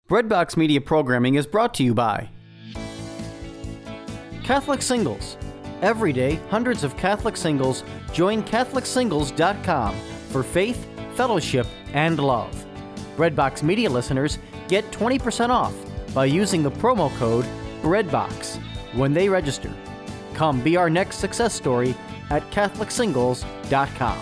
Breadbox Media programming is brought to you by Catholic Singles. Every day, hundreds of Catholic singles join CatholicSingles.com for faith, fellowship, and love. Breadbox Media listeners get 20% off by using the promo code BREADBOX when they register. Come be our next success story at CatholicSingles.com.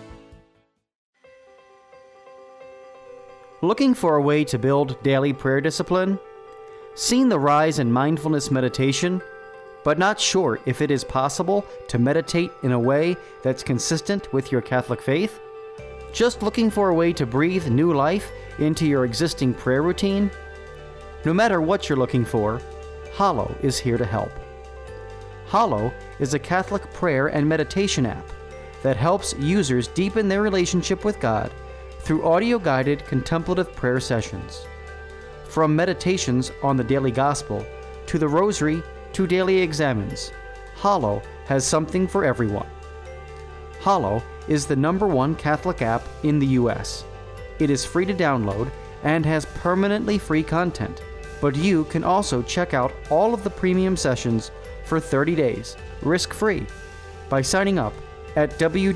Looking for a way to build daily prayer discipline? Seen the rise in mindfulness meditation, but not sure if it is possible to meditate in a way that's consistent with your Catholic faith? Just looking for a way to breathe new life into your existing prayer routine? No matter what you're looking for, Hallow is here to help. Hallow is a Catholic prayer and meditation app that helps users deepen their relationship with God through audio-guided contemplative prayer sessions. From meditations on the daily gospel to the rosary to daily examens, Hallow has something for everyone. Hallow is the #1 Catholic app in the U.S. It is free to download and has permanently free content, but you can also check out all of the premium sessions for 30 days, risk-free, by signing up at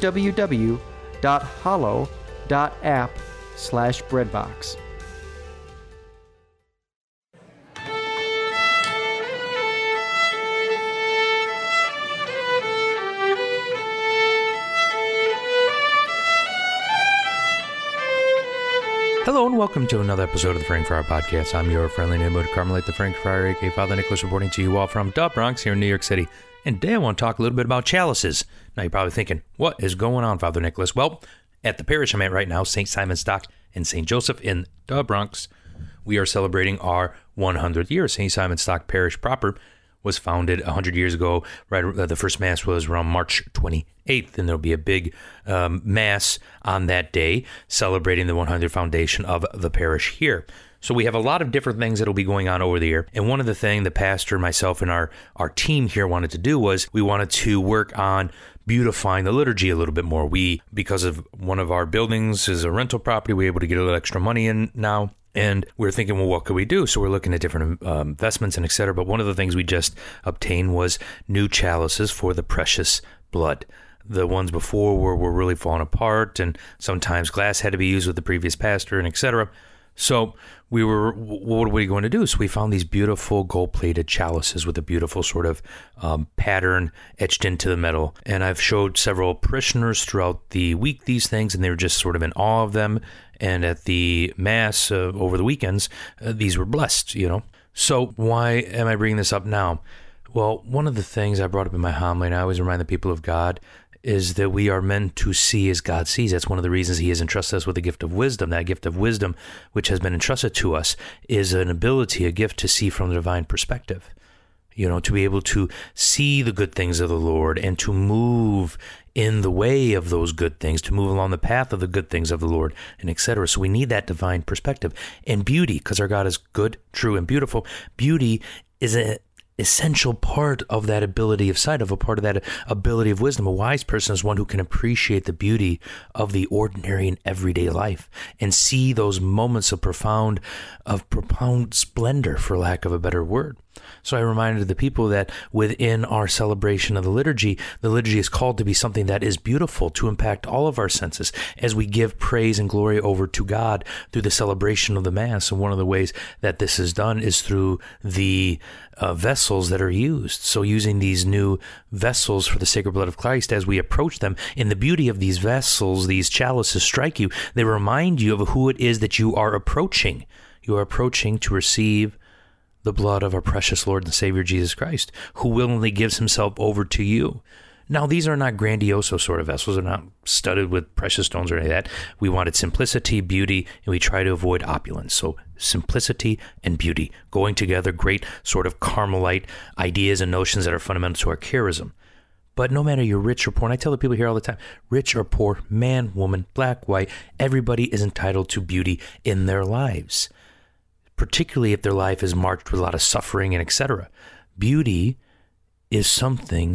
www.hallow.app/breadbox. Hello and welcome to another episode of the Frank Friar Podcast. I'm your friendly neighborhood Carmelite, the Frank Friar, aka Father Nicholas, reporting to you all from the Bronx here in New York City. And today I want to talk a little bit about chalices. Now you're probably thinking, what is going on, Father Nicholas? Well, at the parish I'm at right now, St. Simon's Dock and St. Joseph in the Bronx, we are celebrating our 100th year. St. Simon's Dock Parish proper was founded 100 years ago. The first Mass was around March 28th, and there'll be a big Mass on that day celebrating the 100th foundation of the parish here. So we have a lot of different things that will be going on over the year. And one of the things the pastor, myself, and our team here wanted to do was we wanted to work on beautifying the liturgy a little bit more. Because of one of our buildings is a rental property, we're able to get a little extra money in now. And we're thinking, well, what could we do? So we're looking at different investments and et cetera. But one of the things we just obtained was new chalices for the precious blood. The ones before were really falling apart, and sometimes glass had to be used with the previous pastor and et cetera. So what are we going to do? So we found these beautiful gold-plated chalices with a beautiful sort of pattern etched into the metal. And I've showed several parishioners throughout the week these things, and they were just sort of in awe of them. And at the Mass over the weekends, these were blessed, So why am I bringing this up now? Well, one of the things I brought up in my homily, and I always remind the people of God, is that we are meant to see as God sees. That's one of the reasons He has entrusted us with the gift of wisdom. That gift of wisdom, which has been entrusted to us, is an ability, a gift to see from the divine perspective. To be able to see the good things of the Lord and to move in the way of those good things, to move along the path of the good things of the Lord, and etc. So we need that divine perspective. And beauty, because our God is good, true, and beautiful. Beauty is an essential part of that ability of sight, of a part of that ability of wisdom. A wise person is one who can appreciate the beauty of the ordinary and everyday life and see those moments of profound splendor, for lack of a better word. So I reminded the people that within our celebration of the liturgy is called to be something that is beautiful, to impact all of our senses as we give praise and glory over to God through the celebration of the Mass. And one of the ways that this is done is through the vessels that are used. So using these new vessels for the sacred blood of Christ, as we approach them, in the beauty of these vessels, these chalices strike you. They remind you of who it is that you are approaching. You are approaching to receive the blood of our precious Lord and Savior Jesus Christ, who willingly gives Himself over to you. Now, these are not grandioso sort of vessels. They're not studded with precious stones or any of that. We wanted simplicity, beauty, and we try to avoid opulence. So simplicity and beauty going together, great sort of Carmelite ideas and notions that are fundamental to our charism. But no matter you're rich or poor, and I tell the people here all the time, rich or poor, man, woman, black, white, everybody is entitled to beauty in their lives, particularly if their life is marked with a lot of suffering and etc. Beauty is something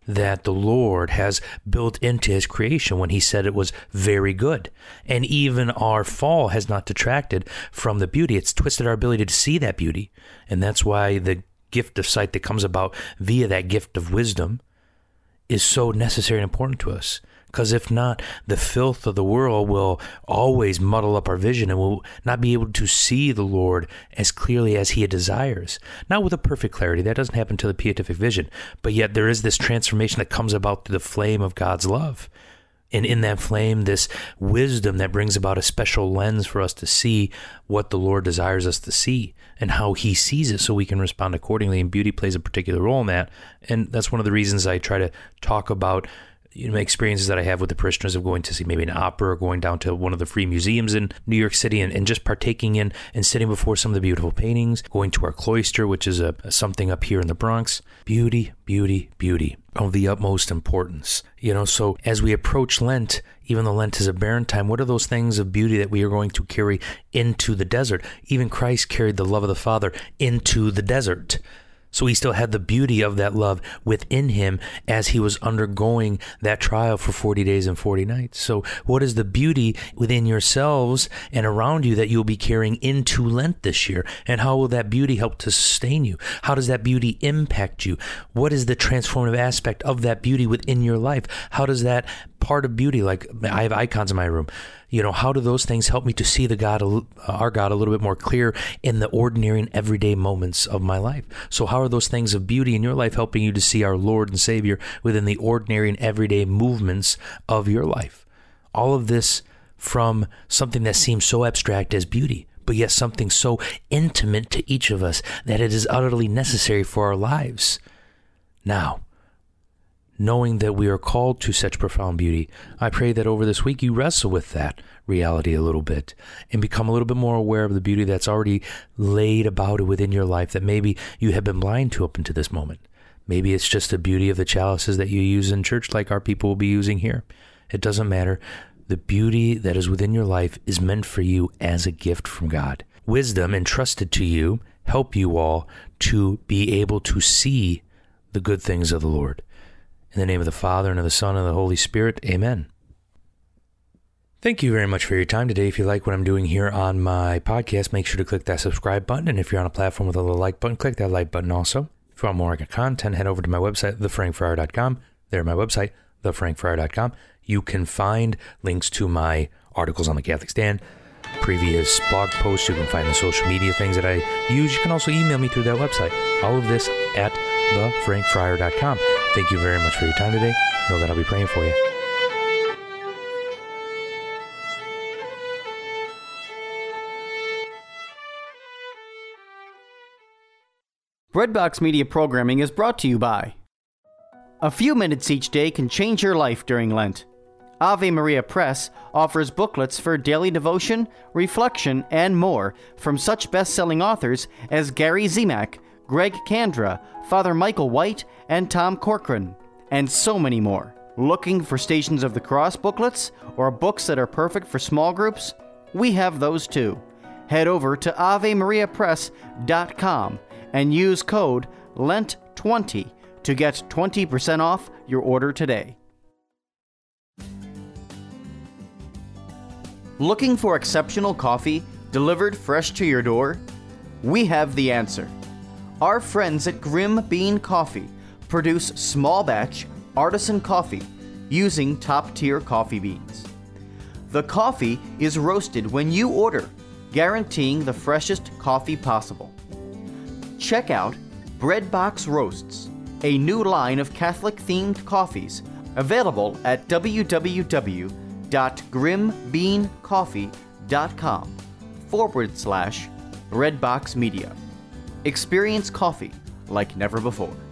that the Lord has built into his creation when he said it was very good. And even our fall has not detracted from the beauty. It's twisted our ability to see that beauty. And that's why the gift of sight that comes about via that gift of wisdom is so necessary and important to us. Because if not, the filth of the world will always muddle up our vision and we'll not be able to see the Lord as clearly as he desires. Not with a perfect clarity. That doesn't happen to the beatific vision. But yet there is this transformation that comes about through the flame of God's love. And in that flame, this wisdom that brings about a special lens for us to see what the Lord desires us to see and how he sees it so we can respond accordingly. And beauty plays a particular role in that. And that's one of the reasons I try to talk about experiences that I have with the parishioners of going to see maybe an opera or going down to one of the free museums in New York City and just partaking in and sitting before some of the beautiful paintings, going to our cloister, which is something up here in the Bronx. Beauty, beauty, beauty of the utmost importance. So as we approach Lent, even though Lent is a barren time, what are those things of beauty that we are going to carry into the desert? Even Christ carried the love of the Father into the desert. So he still had the beauty of that love within him as he was undergoing that trial for 40 days and 40 nights. So what is the beauty within yourselves and around you that you'll be carrying into Lent this year? And how will that beauty help to sustain you? How does that beauty impact you? What is the transformative aspect of that beauty within your life? How does that part of beauty, like I have icons in my room, how do those things help me to see our God a little bit more clear in the ordinary and everyday moments of my life? So how are those things of beauty in your life helping you to see our Lord and Savior within the ordinary and everyday movements of your life? All of this from something that seems so abstract as beauty, but yet something so intimate to each of us that it is utterly necessary for our lives. Now, knowing that we are called to such profound beauty, I pray that over this week you wrestle with that reality a little bit and become a little bit more aware of the beauty that's already laid about it within your life that maybe you have been blind to up until this moment. Maybe it's just the beauty of the chalices that you use in church like our people will be using here. It doesn't matter. The beauty that is within your life is meant for you as a gift from God. Wisdom entrusted to you help you all to be able to see the good things of the Lord. In the name of the Father, and of the Son, and of the Holy Spirit, amen. Thank you very much for your time today. If you like what I'm doing here on my podcast, make sure to click that subscribe button. And if you're on a platform with a little like button, click that like button also. If you want more content, head over to my website, thefrankfriar.com. There, my website, thefrankfriar.com. You can find links to my articles on the Catholic Stand, previous blog posts. You can find the social media things that I use. You can also email me through that website. All of this at thefrankfriar.com. Thank you very much for your time today. Know that I'll be praying for you. Breadbox Media programming is brought to you by. A few minutes each day can change your life during Lent. Ave Maria Press offers booklets for daily devotion, reflection, and more from such best-selling authors as Gary Zimak, Greg Kandra, Father Michael White, and Tom Corcoran, and so many more. Looking for Stations of the Cross booklets or books that are perfect for small groups? We have those too. Head over to AveMariaPress.com and use code LENT20 to get 20% off your order today. Looking for exceptional coffee delivered fresh to your door? We have the answer. Our friends at Grim Bean Coffee produce small batch artisan coffee using top-tier coffee beans. The coffee is roasted when you order, guaranteeing the freshest coffee possible. Check out Breadbox Roasts, a new line of Catholic-themed coffees available at www.grimbeancoffee.com/Breadbox Media. Experience coffee like never before.